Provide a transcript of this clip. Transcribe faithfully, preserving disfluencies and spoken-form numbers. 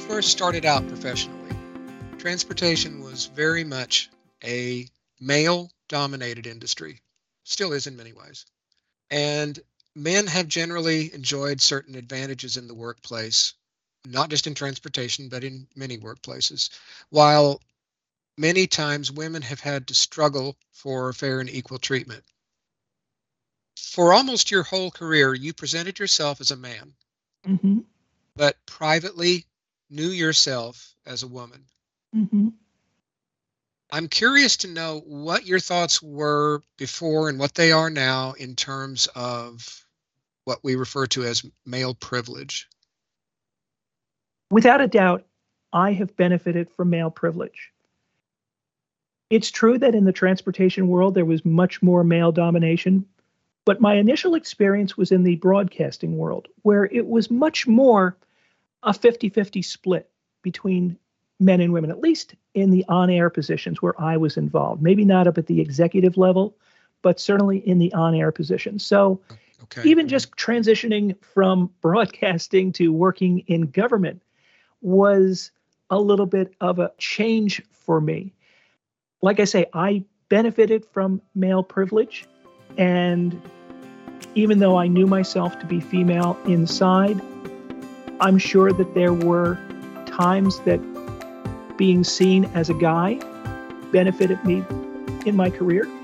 first started out professionally, transportation was very much a male-dominated industry, still is in many ways. And men have generally enjoyed certain advantages in the workplace, not just in transportation, but in many workplaces, while many times women have had to struggle for fair and equal treatment. For almost your whole career, you presented yourself as a man, Mm-hmm. but privately knew yourself as a woman. Mm-hmm. I'm curious to know what your thoughts were before and what they are now in terms of what we refer to as male privilege. Without a doubt, I have benefited from male privilege. It's true that in the transportation world, there was much more male domination, but my initial experience was in the broadcasting world, where it was much more a fifty-fifty split between men and women, at least in the on-air positions where I was involved. Maybe not up at the executive level, but certainly in the on-air position. So Okay. even just transitioning from broadcasting to working in government was a little bit of a change for me. Like I say, I benefited from male privilege. And even though I knew myself to be female inside, I'm sure that there were times that being seen as a guy benefited me in my career.